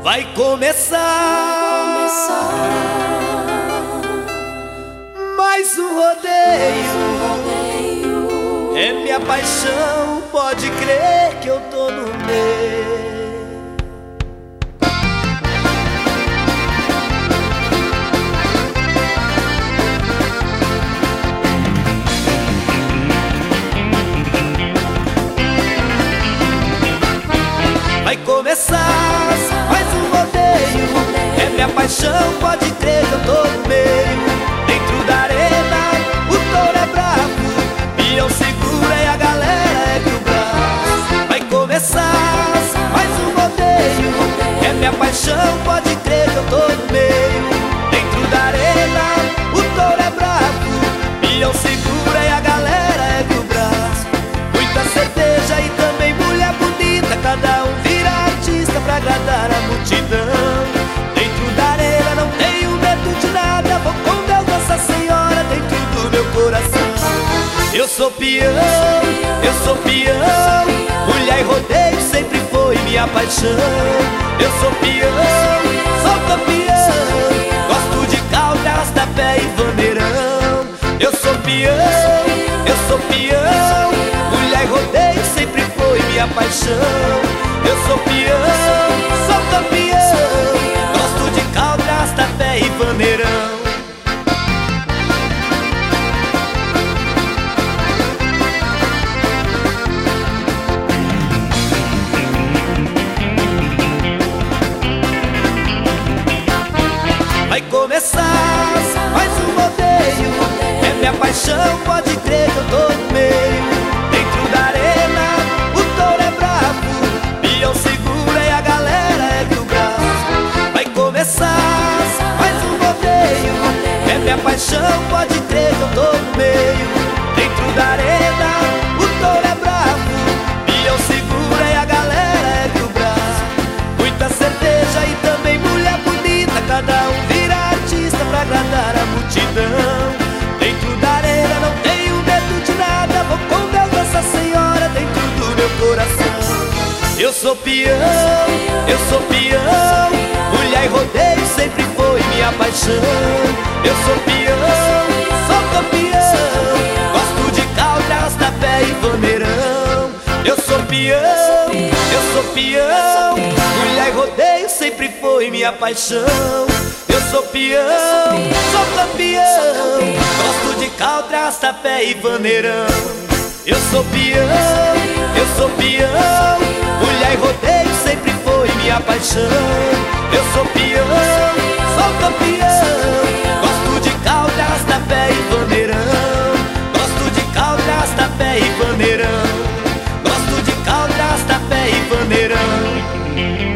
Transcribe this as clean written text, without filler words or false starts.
Vai começar mais um rodeio. É minha paixão, pode crer que eu tô no meio. Vai começar mais um rodeio. É minha paixão, pode crer que eu tô no meio. Dentro da arena, o touro é bravo, peão segura e a galera é o braço. Vai começar mais um rodeio. É minha paixão, pode crer que eu tô no meio. Dentro da arena, o touro é bravo, peão segura e a galera é o braço. Muita cerveja e também mulher bonita, cada um vira artista pra agradar a multidão. Dentro da arena não tenho medo de nada, vou com Deus Nossa Senhora dentro do meu coração. Eu sou peão, eu sou peão, mulher e rodeio sempre foi minha paixão. Eu sou peão, sou campeão, gosto de calda, arrasta-pé e bandeirão. Eu sou peão, eu sou peão, mulher e rodeio sempre foi minha paixão. Eu sou peão, sou campeão, gosto de calda, arrasta-pé e bandeirão. Vai começar mais um rodeio. É minha paixão, pode crer que eu tô no meio. Dentro da arena, o touro é bravo, peão segura e a galera é o braço. Vai começar mais um rodeio. É minha paixão, pode crer que eu tô no meio. Dentro da arena, o touro é bravo, peão segura e a galera é o braço. Muita cerveja e também mulher bonita, cada um vira artista pra agradar a multidão. Dentro da arena não tenho medo de nada, vou com Deus Nossa Senhora dentro do meu coração. Eu sou peão, eu sou peão, mulher e rodeio sempre foi minha paixão. Eu sou peão, sou campeão, gosto de calda, arrasta-pé e bandeirão. Eu sou peão, eu sou peão, mulher e rodeio sempre foi minha paixão. Eu sou peão, sou campeão, gosto de calda, arrasta-pé e bandeirão. Eu sou peão, eu sou peão, mulher e rodeio sempre foi minha paixão. Eu sou peão, sou campeão, gosto de calda, arrasta-pé e bandeirão. Gosto de calda, arrasta-pé e bandeirão. Gosto de calda, arrasta-pé e bandeirão.